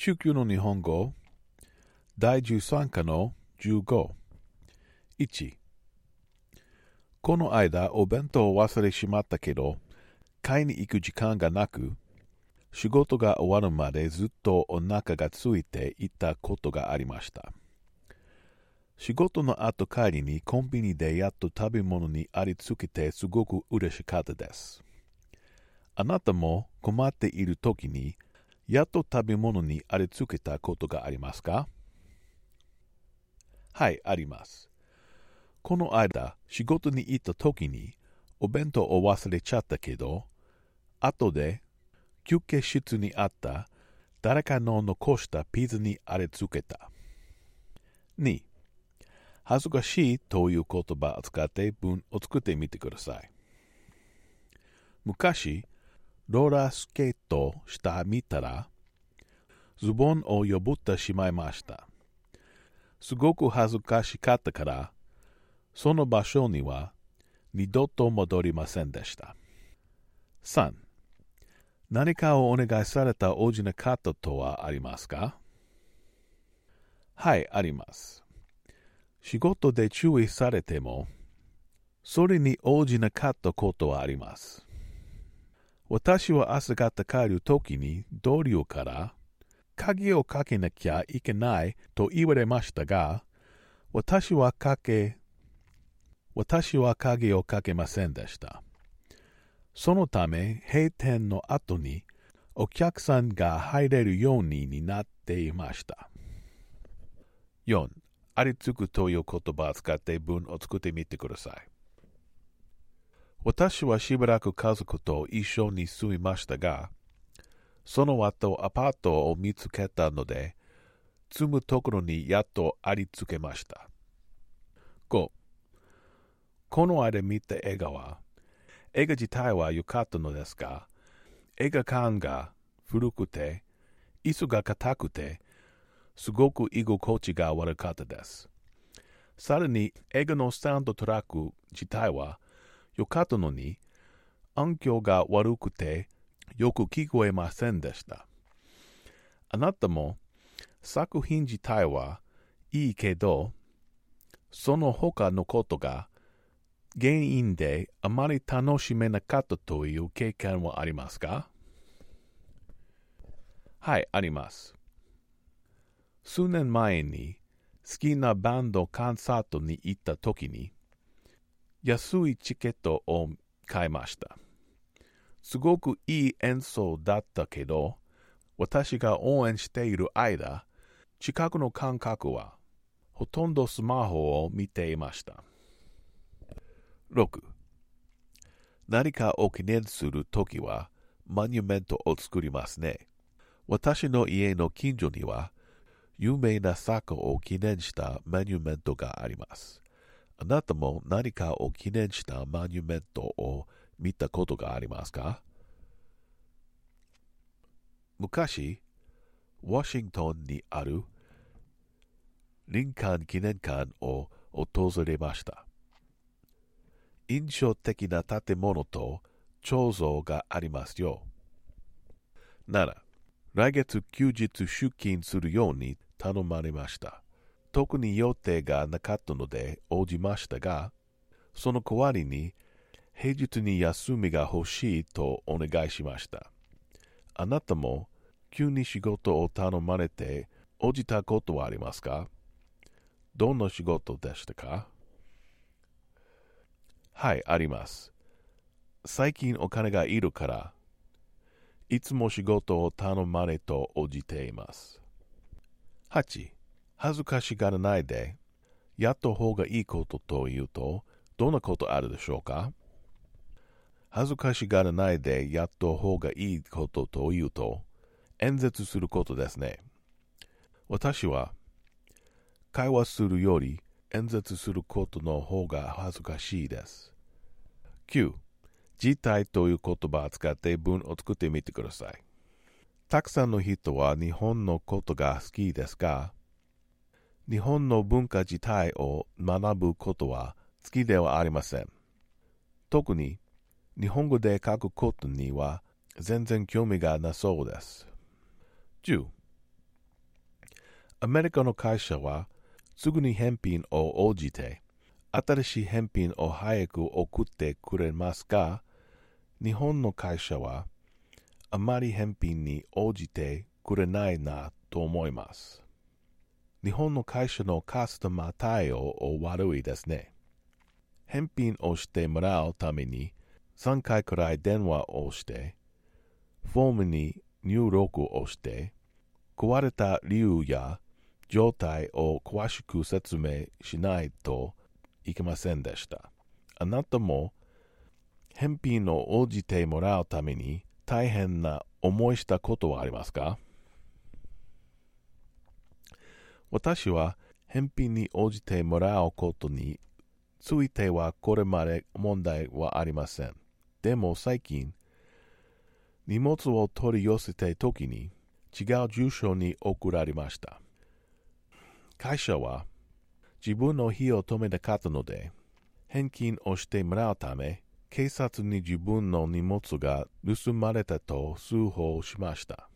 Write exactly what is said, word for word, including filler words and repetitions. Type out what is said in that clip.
中級の日本語だいじゅうさん課のじゅうご。いち. この間お弁当を忘れしまったけど、買いに行く時間がなく、仕事が終わるまでずっとお腹が空いていたことがありました。仕事の後帰りにコンビニでやっと食べ物にありつけてすごく嬉しかったです。あなたも困っているときにやっと食べ物にありつけたことがありますか？はい、あります。この間、仕事に行ったときにお弁当を忘れちゃったけど、後で休憩室にあった誰かの残したピザにありつけた。に. 恥ずかしいという言葉を使って文を作ってみてください。昔、ローラースケートした見たら、ズボンを破ってしまいました。すごく恥ずかしかったから、その場所には二度と戻りませんでした。さん. 何かをお願いされた応じなかったとはありますか？はい、あります。仕事で注意されても、それに応じなかったことはあります。私は朝方帰るときに同僚から、鍵をかけなきゃいけないと言われましたが、私はかけ、私は鍵をかけませんでした。そのため、閉店の後にお客さんが入れるようになっていました。よん. ありつくという言葉を使って文を作ってみてください。私はしばらく家族と一緒に住みましたが、その後アパートを見つけたので、住むところにやっとありつけました。ご. この間見た映画は、映画自体は良かったのですが、映画館が古くて、椅子が硬くて、すごく居心地が悪かったです。さらに映画のサウンドトラック自体は良かったのに、音響が悪くてよく聞こえませんでした。あなたも作品自体はいいけど、その他のことが原因であまり楽しめなかったという経験はありますか？はい、あります。数年前に好きなバンドコンサートに行った時に安いチケットを買いました。すごくいい演奏だったけど、私が応援している間、近くの観客はほとんどスマホを見ていました。ろく. 何かを記念するときはモニュメントを作りますね。私の家の近所には有名な作家を記念したモニュメントがあります。あなたも何かを記念したモニュメントを見たことがありますか？昔、ワシントンにあるリンカーン記念館を訪れました。印象的な建物と彫像がありますよ。なら、来月休日出勤するように頼まれました。特に予定がなかったので応じましたが、その代わりに平日に休みが欲しいとお願いしました。あなたも急に仕事を頼まれて応じたことはありますか？どんな仕事でしたか？はい、あります。最近お金がいるから、いつも仕事を頼まれと応じています。はち. 恥ずかしがらないで、やった方がいいことというと、どんなことあるでしょうか？恥ずかしがらないでやった方がいいことというと、演説することですね。私は、会話するより演説することの方が恥ずかしいです。きゅう. 辞退という言葉を使って文を作ってみてください。たくさんの人は日本のことが好きですが、日本の文化自体を学ぶことは好きではありません。特に日本語で書くことには全然興味がなそうです。じゅう. アメリカの会社はすぐに返品を応じて、新しい返品を早く送ってくれますが、日本の会社はあまり返品に応じてくれないなと思います。日本の会社のカスタマー対応を悪いですね。返品をしてもらうためにさんかいくらい電話をして、フォームに入力をして、壊れた理由や状態を詳しく説明しないといけませんでした。あなたも返品を応じてもらうために大変な思いしたことはありますか？私は返品に応じてもらうことについてはこれまで問題はありません。でも最近、荷物を取り寄せたときに違う住所に送られました。会社は自分の非を止めなかったので、返金をしてもらうため、警察に自分の荷物が盗まれたと通報しました。